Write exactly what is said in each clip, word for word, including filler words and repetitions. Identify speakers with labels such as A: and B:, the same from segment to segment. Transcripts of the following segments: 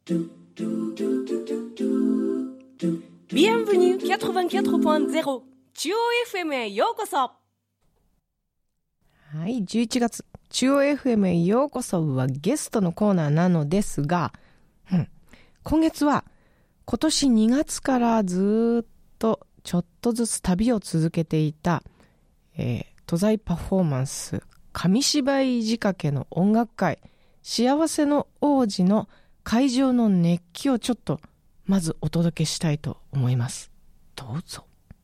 A: Bienvenueきゅうじゅうよんてんゼロ中央 エフエム へようこそ。
B: はい、じゅういちがつ中央 エフエム へようこそはゲストのコーナーなのですが、うん、今月は今年にがつからずっとちょっとずつ旅を続けていた、えー、東西パフォーマンス紙芝居仕掛けの音楽会幸せの王子の会場の熱気をちょっとまずお届けしたいと思います。どうぞ。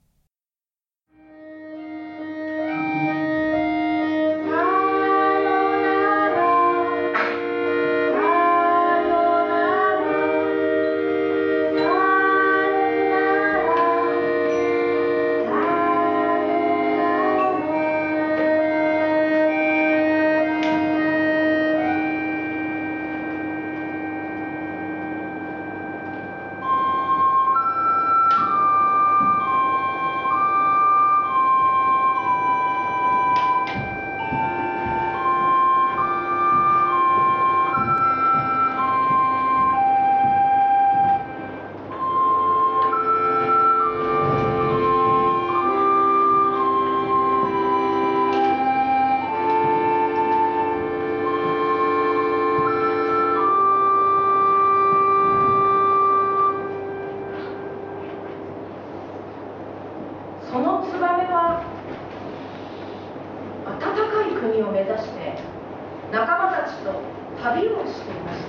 C: そのツバメは暖かい国を目指して仲間たちと旅をしていました。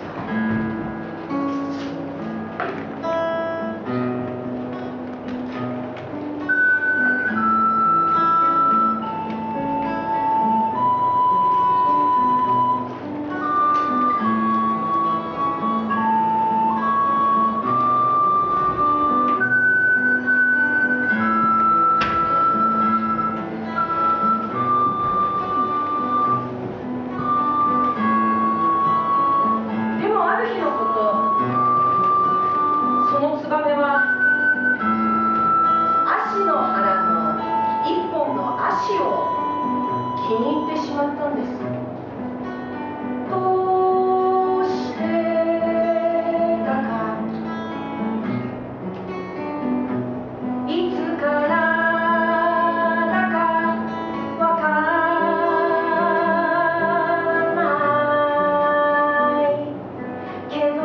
C: 気に入ってしまったんです。どうしてだか、いつからだかわからないけど、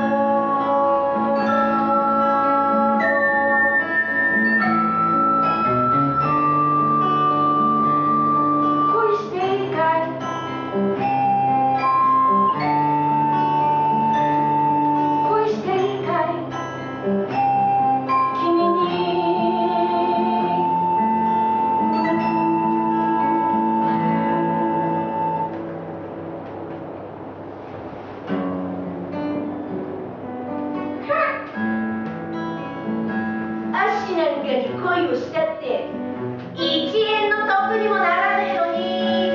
C: 恋をしたって一円の得にもならねえのに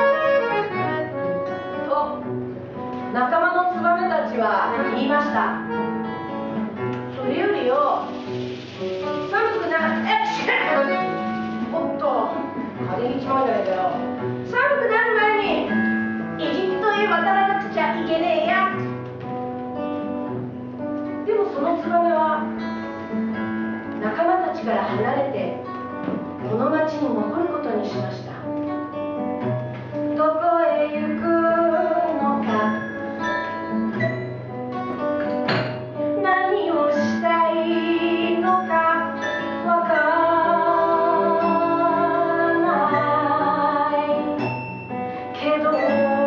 C: と仲間のツバメたちは言いました。それよりよ、寒くなるおっと風邪ひいちまうじゃないかよ。寒くなる前にエジプトへ渡らなくちゃいけねえや。でもそのツバメは仲間たちから離れてこの町に残ることにしました。どこへ行くのか、何をしたいのかわからないけど、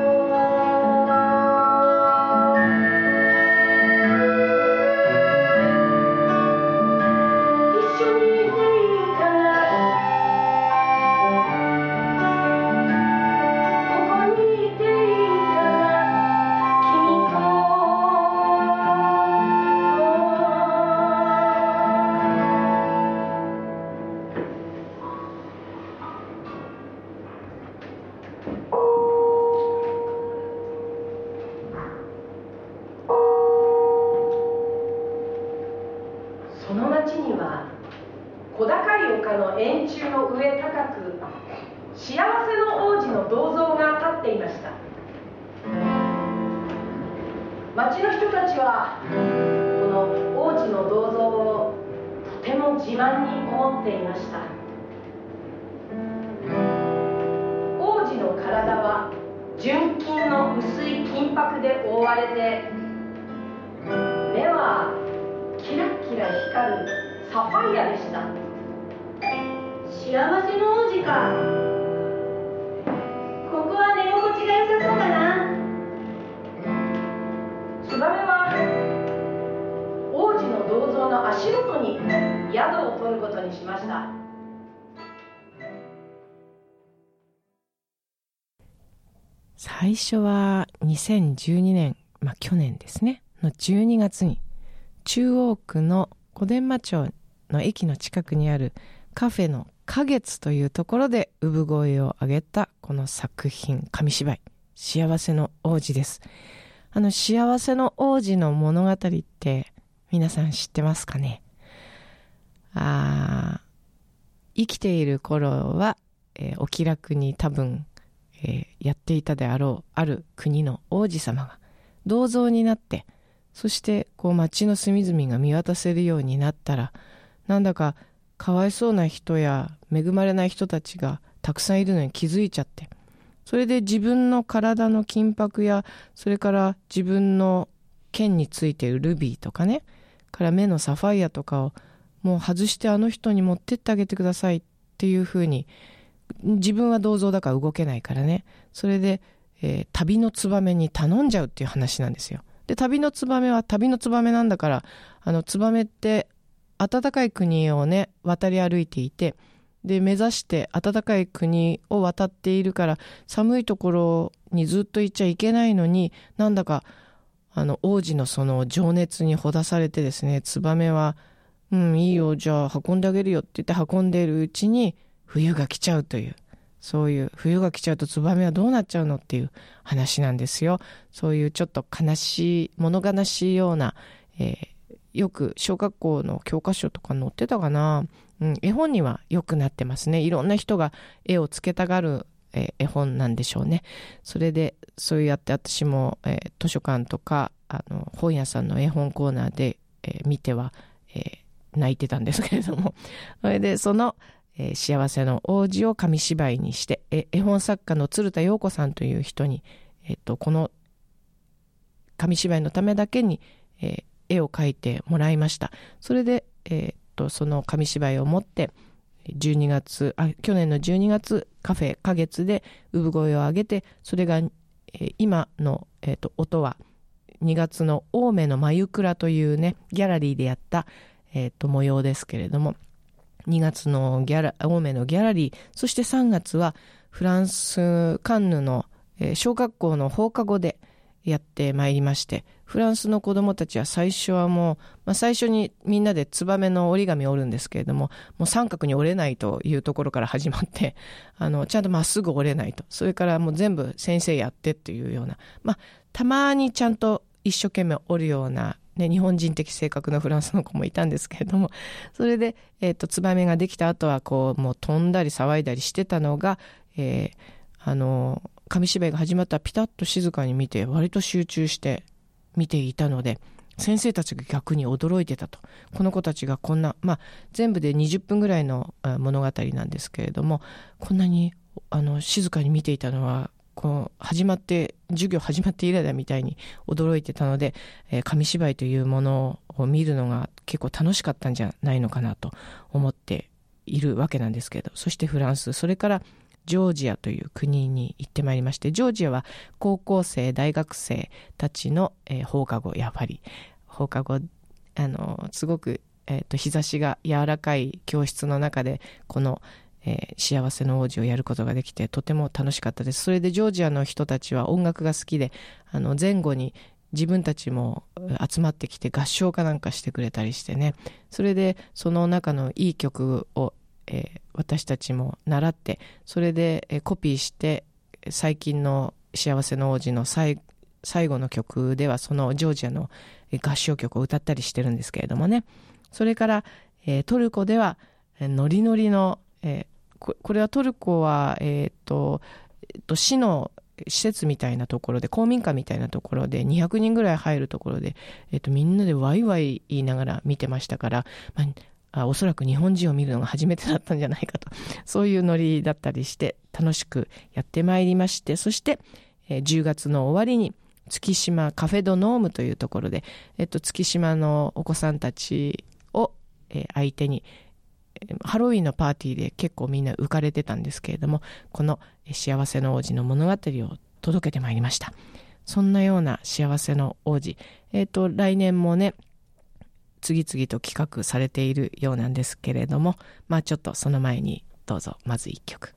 C: その町には小高い丘の円柱の上高く幸せの王子の銅像が立っていました。町の人たちは慢に思っていました。王子の体は純金の薄い金箔で覆われて、目はキラキラ光るサファイアでした。幸せの王子か。ここは寝心地が良さそうだな。ツバメは王子の銅像の足元に宿を取ることにしました。
B: 最初はにせんじゅうにねん、まあ去年ですね、のじゅうにがつに中央区の小伝馬町の駅の近くにあるカフェの花月というところで産声を上げたこの作品、紙芝居幸せの王子です。あの幸せの王子の物語って皆さん知ってますかね。あ生きている頃は、えー、お気楽に多分、えー、やっていたであろうある国の王子様が銅像になって、そしてこう街の隅々が見渡せるようになったら、なんだかかわいそうな人や恵まれない人たちがたくさんいるのに気づいちゃって、それで自分の体の金箔や、それから自分の剣についているルビーとかね、から目のサファイアとかをもう外してあの人に持ってってあげてくださいっていうふうに、自分は銅像だから動けないからね、それで、えー、旅のツバメに頼んじゃうっていう話なんですよ。で旅のツバメは旅のツバメなんだから、あのツバメって暖かい国をね渡り歩いていて、で目指して暖かい国を渡っているから、寒いところにずっと行っちゃいけないのに、なんだかあの王子のその情熱にほだされてですね、ツバメはうんいいよ、じゃあ運んであげるよって言って運んでいるうちに冬が来ちゃうという、そういう冬が来ちゃうとツバメはどうなっちゃうのっていう話なんですよ。そういうちょっと悲しい物悲しいような、えー、よく小学校の教科書とか載ってたかな、うん、絵本にはよくなってますね。いろんな人が絵をつけたがる、えー、絵本なんでしょうね。それでそうやって私も、えー、図書館とかあの本屋さんの絵本コーナーで、えー、見ては、えー、泣いてたんですけれども、それでそのえー、幸せの王子を紙芝居にして、え絵本作家の鶴田陽子さんという人に、えー、とこの紙芝居のためだけに、えー、絵を描いてもらいました。それで、えー、とその紙芝居を持ってじゅうにがつあ去年のじゅうにがつカフェ花月で産声を上げて、それが、えー、今の、えー、と音はにがつの青梅の眉倉というねギャラリーでやった、えー、と模様ですけれども、にがつのギャラ青梅のギャラリー、そしてさんがつはフランスカンヌの、えー、小学校の放課後でやってまいりまして、フランスの子どもたちは最初はもう、まあ、最初にみんなでツバメの折り紙を折るんですけれども、もう三角に折れないというところから始まって、あのちゃんとまっすぐ折れないと、それからもう全部先生やってっていうような、まあたまにちゃんと一生懸命折るようなね、日本人的性格のフランスの子もいたんですけれども、それで、えーと、ツバメができた後はこうもう飛んだり騒いだりしてたのが、えー、あの紙芝居が始まったらピタッと静かに見て、割と集中して見ていたので、先生たちが逆に驚いてたと。この子たちがこんな、まあ全部でにじゅっぷんぐらいの物語なんですけれども、こんなにあの静かに見ていたのはこう始まって授業始まって以来だみたいに驚いてたので、えー、紙芝居というものを見るのが結構楽しかったんじゃないのかなと思っているわけなんですけど、そしてフランス、それからジョージアという国に行ってまいりまして、ジョージアは高校生大学生たちの、えー、放課後、やっぱり放課後あのすごく、えーと、日差しが柔らかい教室の中でこのえー、幸せの王子をやることができてとても楽しかったです。それでジョージアの人たちは音楽が好きで、あの前後に自分たちも集まってきて合唱かなんかしてくれたりしてね、それでその中のいい曲を、えー、私たちも習って、それで、えー、コピーして最近の幸せの王子の最最後の曲ではそのジョージアの合唱曲を歌ったりしてるんですけれどもね。それから、えー、トルコではノリノリの、えーこれはトルコは、えーとえーと、市の施設みたいなところで、公民館みたいなところでにひゃくにんぐらい入るところで、えーと、みんなでワイワイ言いながら見てましたから、まあ、 あおそらく日本人を見るのが初めてだったんじゃないかと、そういうノリだったりして楽しくやってまいりまして、そして、えー、じゅうがつの終わりに月島カフェドノームというところで、えっと、月島のお子さんたちを、えー、相手にハロウィンのパーティーで結構みんな浮かれてたんですけれども、この幸せの王子の物語を届けてまいりました。そんなような幸せの王子、えっと、来年もね次々と企画されているようなんですけれども、まあちょっとその前にどうぞまず一曲。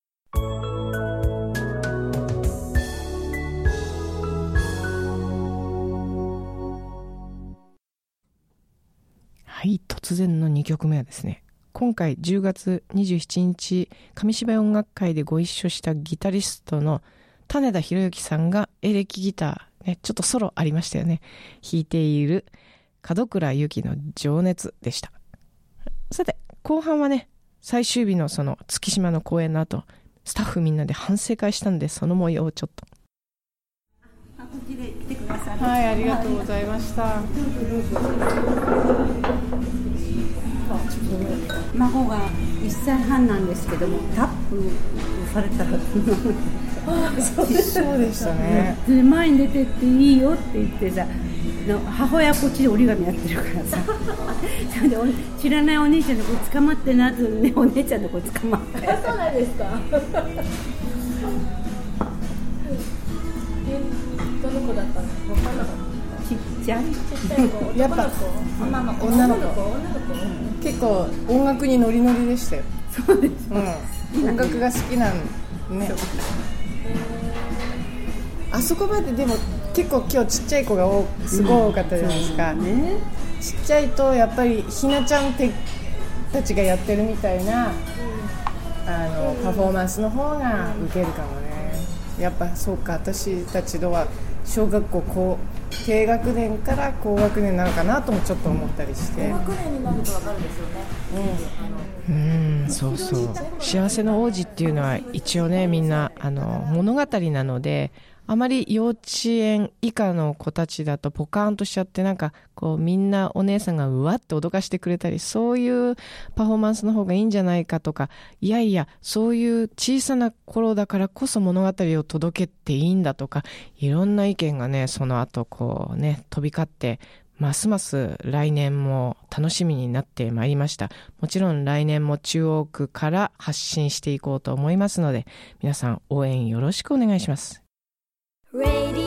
B: はい、突然のにきょくめはですね、今回じゅうがつにじゅうしちにち紙芝居音楽会でご一緒したギタリストの種田博之さんがエレキギター、ね、ちょっとソロありましたよね、弾いている門倉由紀の情熱でした。さて後半はね、最終日のその月島の公演の後、スタッフみんなで反省会したんで、その模様をちょっと。
D: あ、こっちで来てください。
B: はい、ありがとうございました。
D: 孫がいっさいはんなんですけども、タップされたら
B: そうでしたね。
D: で前に出てっていいよって言ってさ、の母親はこっちで折り紙やってるからさそれで知らないお姉ちゃんの子捕まってなずね、お姉ちゃんの子捕まって
A: そうなんですかどの子だったの？分かんなかった。
D: ちっちゃい
A: ちっちゃい子、
B: やっぱ
A: 女の子、
B: 女の子、
A: 女の子、
B: 結構音楽にノリノリでしたよ。
D: そうです、
B: うん、音楽が好きなんね。あそこまででも結構今日ちっちゃい子が多すごい多かったじゃないですか、うんね、ちっちゃいとやっぱりひなちゃんてたちがやってるみたいな、うん、あのパフォーマンスの方がウケるかもね。やっぱそうか、私たちのは小学校高低学年から高学年なのかなともちょっと思ったりして、
A: 高学年になると分かるんですよね。
B: うん、うん、そうそう。幸せの王子っていうのは一応ね、みんなあの物語なので、あまり幼稚園以下の子たちだとポカーンとしちゃって、なんかこうみんなお姉さんがうわって脅かしてくれたり、そういうパフォーマンスの方がいいんじゃないかとか、いやいやそういう小さな頃だからこそ物語を届けていいんだとか、いろんな意見がね、その後こうね飛び交って、ますます来年も楽しみになってまいりました。もちろん来年も中央区から発信していこうと思いますので、皆さん応援よろしくお願いします。
A: Radio